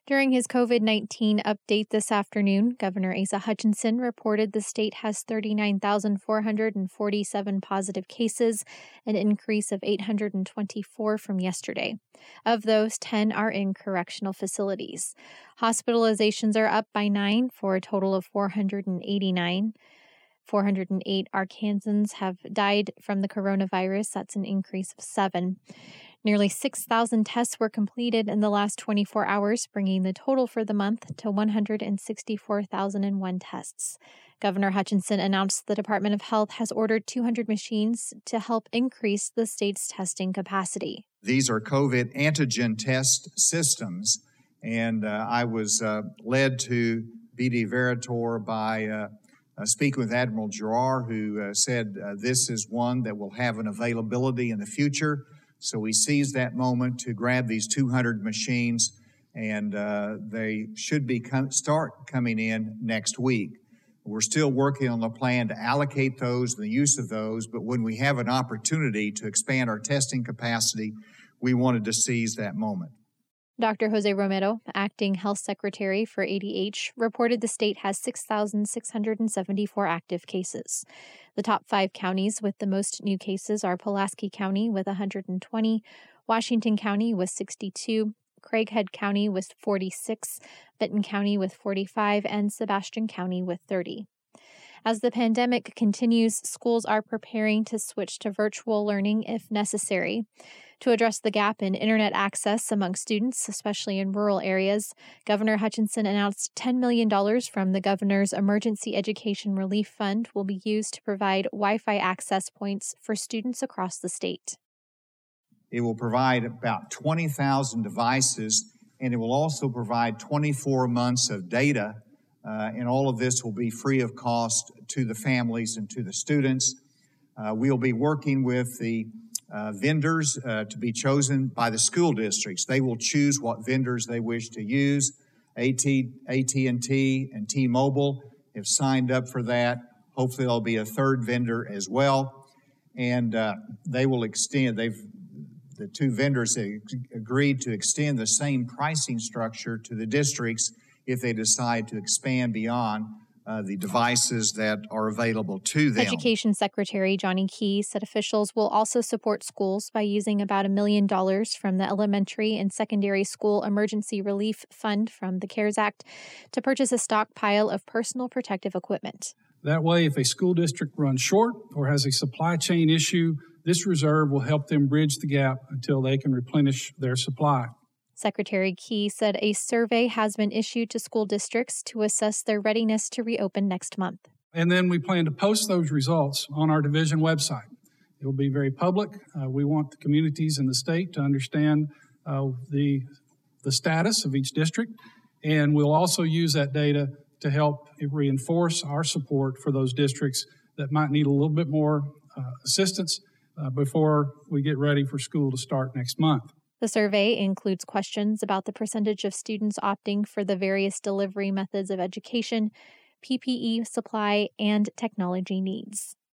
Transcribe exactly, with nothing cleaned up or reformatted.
During his COVID nineteen update this afternoon, Governor Asa Hutchinson reported the state has thirty-nine thousand four hundred forty-seven positive cases, an increase of eight hundred twenty-four from yesterday. Of those, ten are in correctional facilities. Hospitalizations are up by nine for a total of four hundred eighty-nine. four hundred eight Arkansans have died from the coronavirus. That's an increase of seven. Nearly six thousand tests were completed in the last twenty-four hours, bringing the total for the month to one hundred sixty-four thousand one tests. Governor Hutchinson announced the Department of Health has ordered two hundred machines to help increase the state's testing capacity. These are COVID antigen test systems, and uh, I was uh, led to B D Veritor by uh, uh, speaking with Admiral Giroir, who uh, said uh, this is one that will have an availability in the future. So we seized that moment to grab these two hundred machines, and uh, they should be com- start coming in next week. We're still working on the plan to allocate those, the use of those, but when we have an opportunity to expand our testing capacity, we wanted to seize that moment. Doctor Jose Romero, acting health secretary for A D H, reported the state has six thousand six hundred seventy-four active cases. The top five counties with the most new cases are Pulaski County with one hundred twenty, Washington County with sixty-two, Craighead County with forty-six, Benton County with forty-five, and Sebastian County with thirty. As the pandemic continues, schools are preparing to switch to virtual learning if necessary. To address the gap in internet access among students, especially in rural areas, Governor Hutchinson announced ten million dollars from the governor's Emergency Education Relief Fund will be used to provide Wi-Fi access points for students across the state. It will provide about twenty thousand devices, and it will also provide twenty-four months of data. Uh, and all of this will be free of cost to the families and to the students. Uh, we'll be working with the uh, vendors uh, to be chosen by the school districts. They will choose what vendors they wish to use. AT, A T and T and T-Mobile have signed up for that. Hopefully there'll be a third vendor as well. And uh, they will extend, they've, the two vendors have agreed to extend the same pricing structure to the districts if they decide to expand beyond uh, the devices that are available to them. Education Secretary Johnny Key said officials will also support schools by using about a million dollars from the Elementary and Secondary School Emergency Relief Fund from the CARES Act to purchase a stockpile of personal protective equipment. That way, if a school district runs short or has a supply chain issue, this reserve will help them bridge the gap until they can replenish their supply. Secretary Key said a survey has been issued to school districts to assess their readiness to reopen next month. And then we plan to post those results on our division website. It will be very public. Uh, we want the communities in the state to understand uh, the, the status of each district, and we'll also use that data to help reinforce our support for those districts that might need a little bit more uh, assistance uh, before we get ready for school to start next month. The survey includes questions about the percentage of students opting for the various delivery methods of education, P P E supply, and technology needs.